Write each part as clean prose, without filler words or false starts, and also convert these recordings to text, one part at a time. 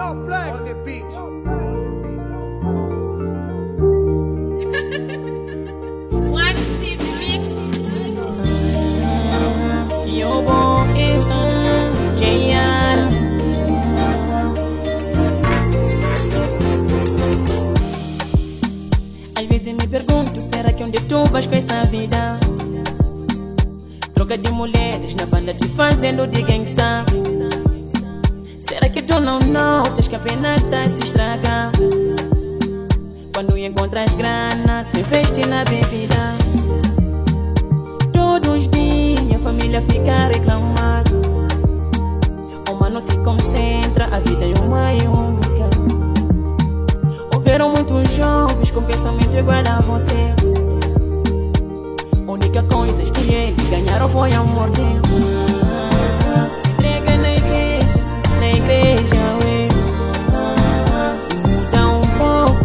Yo, Black on the beat. One Steve Mix. Yo bom JR. Às vezes me pergunto, será que onde tu vais com essa vida? Troca de mulheres na banda te fazendo de gangsta. Será que tu não notas que a pena tá se estraga? Quando encontras grana, se investe na bebida. Todos os dias a família fica a reclamar. O mano se concentra, a vida é uma e única. Houveram muitos jovens com pensamento igual a você. A única coisa que eles ganharam foi amor dele. Se entrega na igreja, ué. Muda um pouco,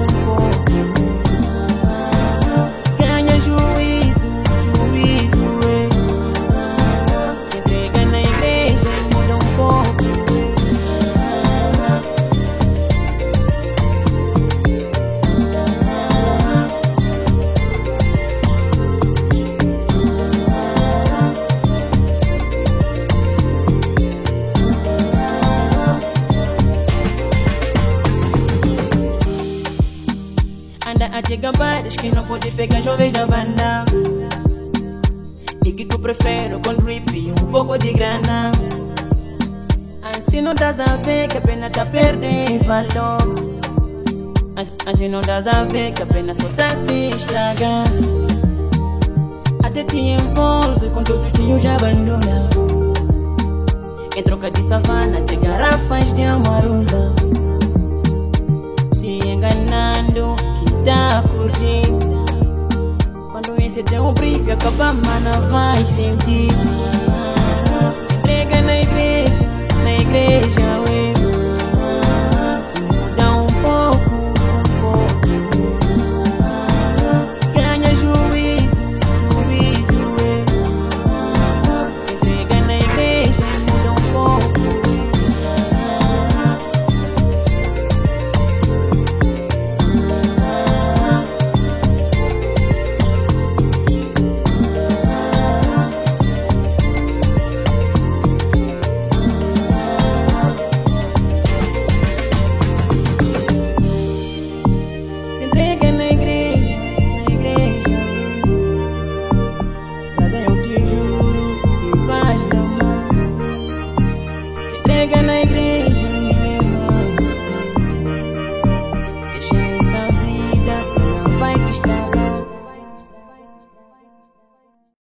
ganha juízo, ué. Se entrega na igreja e muda um pouco, anda a te gabares que não pode pegar jovens da banda. E que tu prefere com drip e um pouco de grana. Assim não dás a ver que a pena tá perdendo valor. Assim não dás a ver que a pena só tá se estragando. Até te envolve com todos os tios já abandona. Em troca de savanas e garrafas de amarula. Te enganando que tá curtindo. Quando esse teu brilho acaba, mana, vai sentir. Se entrega na igreja, ué. Muda um pouco, ganha juízo, ué. Se entrega na igreja e muda um pouco. Se entrega na igreja. Nada eu te juro que vais amar. Se entrega na igreja, minha irmã. Deixa essa vida, ela vai te estragar.